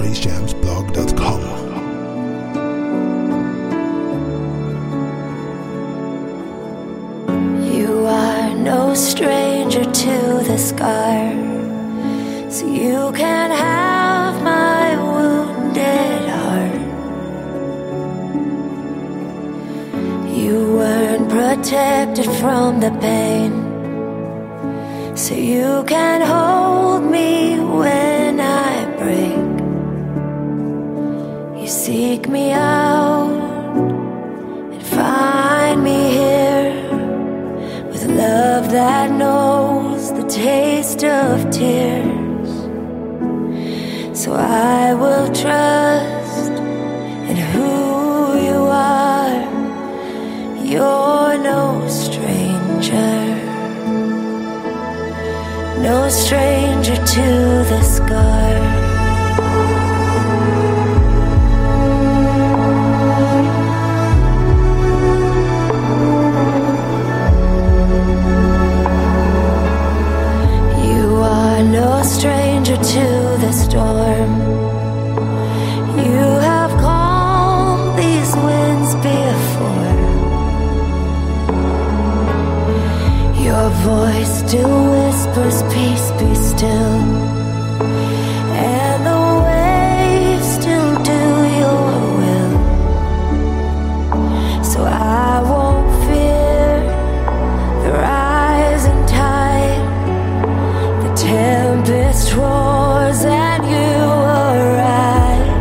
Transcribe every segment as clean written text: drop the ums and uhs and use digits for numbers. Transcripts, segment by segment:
spacejamsblog.com. You are no stranger to the scar, so you can have my wounded heart. You weren't protected from the pain, so you can hold me when I break. You seek me out and find me here with love that knows the taste of tears. So I will trust in who you are. You're no stranger, no stranger to the scar. No stranger to the storm. You have calmed these winds before. Your voice still whispers, peace be still, and the waves still do your will. So I won't fear the rising tide. Tempest roars and you arrive.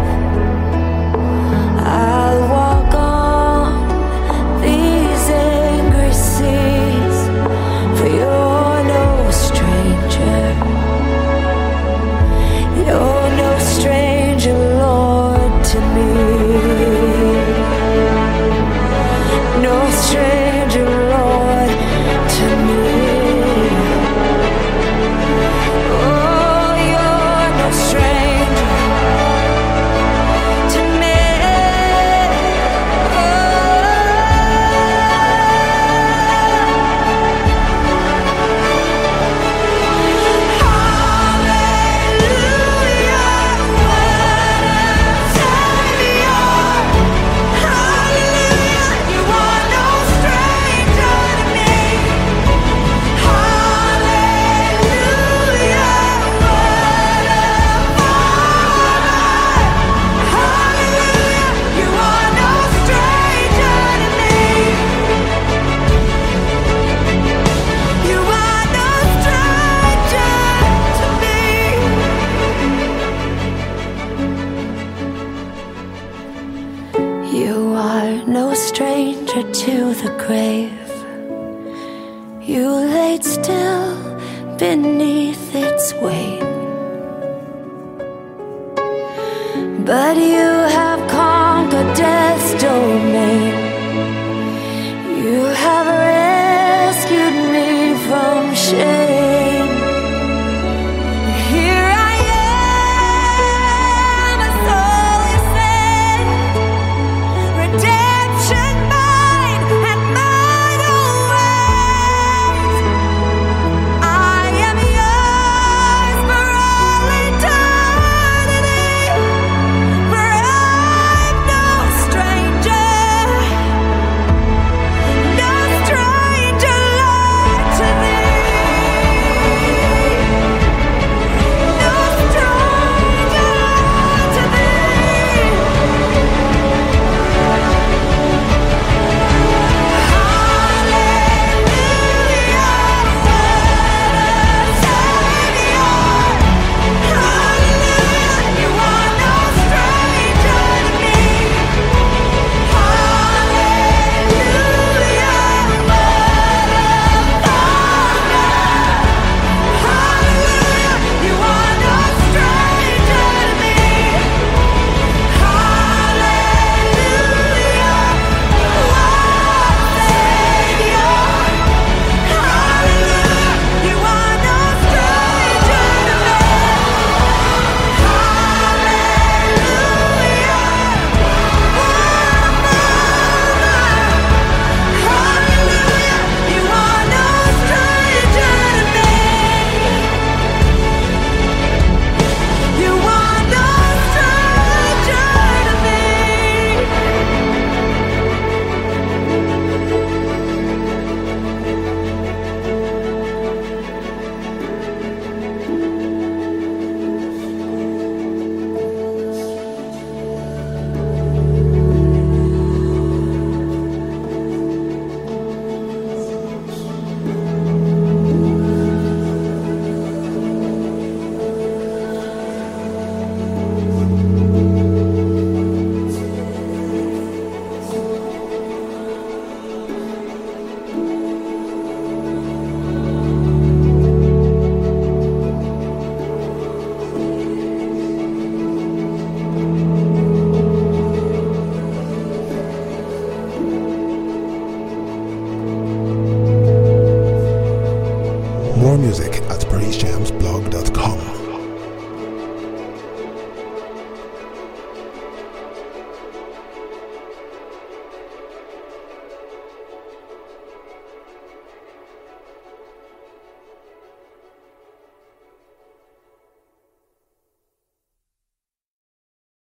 I'll walk on these angry seas, for you're no stranger. You're no stranger, Lord, to me. No stranger, Lord, to me. To the grave, you laid still beneath its weight, but you have conquered death's domain. You have rescued me from shame. Here I am, a soul you saved, redemption. Forever. More music at praisejamsblog.com.